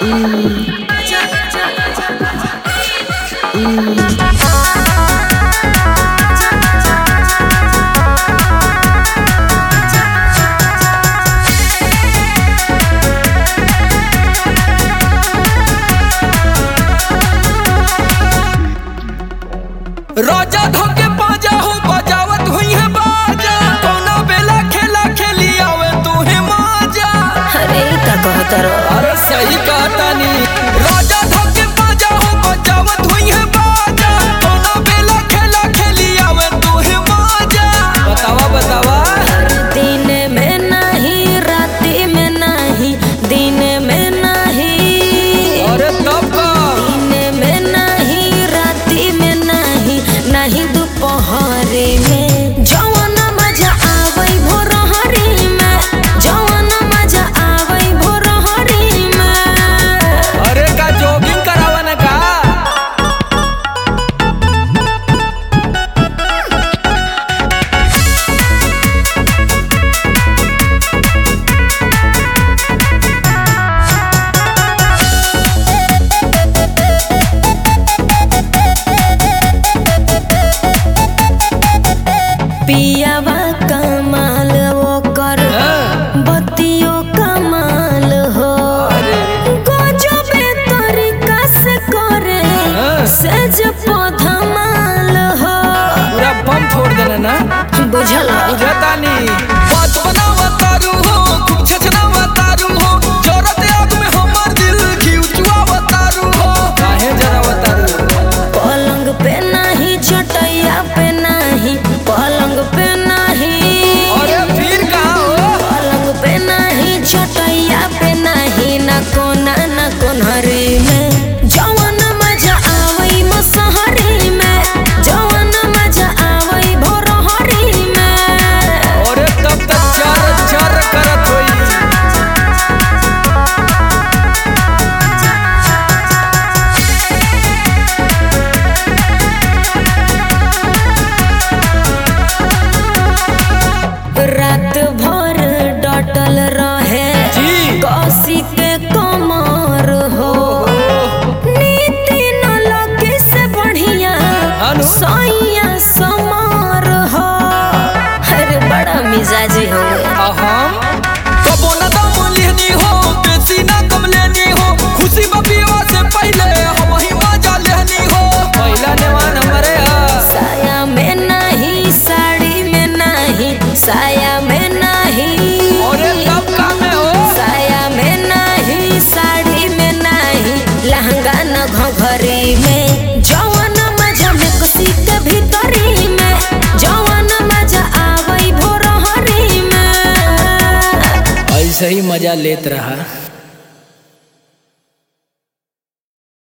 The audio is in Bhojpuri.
राजा धोके पाजा हो बजावत हुई है बाजा कौना बेला खेला खेली आवे तू है माजा। अरे का कहता रो अरे सही कहता नी। राजा धोके पाजा हो बजावत हुई है बाजा कौना बेला खेला खेली आवे तू है माजा। बतावा बतावा दिन में नहीं राती में नहीं दिन में नहीं। अरे तब का दिन में नहीं राती में नहीं नहीं दोपहरी में जवन मजा आवई भोरहरी में जवन मजा आवई भोरहरी में। अरे का जॉगिंग करावा ना का पियावा कमाल वो कर बतियो कमाल हो गजबे तरीका से करे सेज पौधा माल हो। पूरा बम छोड़ देना ना बुझल बुझता नी। बात बनावा तारू हो खूब छछनावा तारू हो जरूरत आग में हमर दिल खिउचवा तारू हो काहे जरावा तारू। पलंग पे नहीं चटैया पे नहीं पलंग पे नहीं। अरे फिर कहाँ हो पलंग पे नहीं चटैया पे नहीं ना कोना ना कोनहरी में जवन मजा आवई मसहरी में जवन मजा आवई भोरहरी में। अरे तब तक चर चर करत होई। रात भर डटल रहे जी। कसी के कमर हो नीति न लगे से बढ़िया हानो। सैया समार हो। अरे बड़ा मिजाजी हो हम कबो ना दम लेनी हो बेसी ना कम लेनी हो खुशी बपिया से पहले हम ही मजा लेनी हो पहला नेवान हमरे साया में नहीं साड़ी में नहीं साया में नहीं। अरे तब का में हो साया में नहीं साड़ी में नहीं लहंगा न घघरी में जवन मजा में कसी के भीतरी में जवन मजा आवई भोरहरी में। ऐसे ही मजा लेत रहा।